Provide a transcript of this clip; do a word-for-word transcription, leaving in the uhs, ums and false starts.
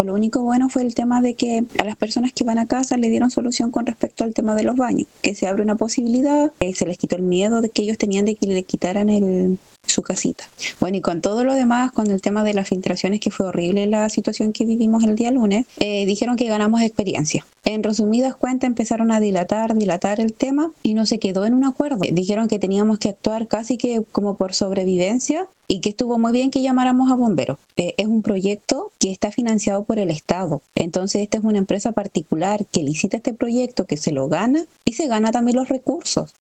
Lo único bueno fue el tema de que a las personas que van a casa le dieron solución con respecto al tema de los baños, que se abre una posibilidad, eh, se les quitó el miedo de que ellos tenían de que le quitaran el, su casita. Bueno, y con todo lo demás, con el tema de las filtraciones, que fue horrible la situación que vivimos el día lunes, eh, dijeron que ganamos experiencia. En resumidas cuentas, empezaron a dilatar, dilatar el tema y no se quedó en un acuerdo. Dijeron que teníamos que actuar casi que como por sobrevivencia y que estuvo muy bien que llamáramos a bomberos. Eh, es un proyecto que está financiado por el Estado. Entonces, esta es una empresa particular que licita este proyecto, que se lo gana y se gana también los recursos.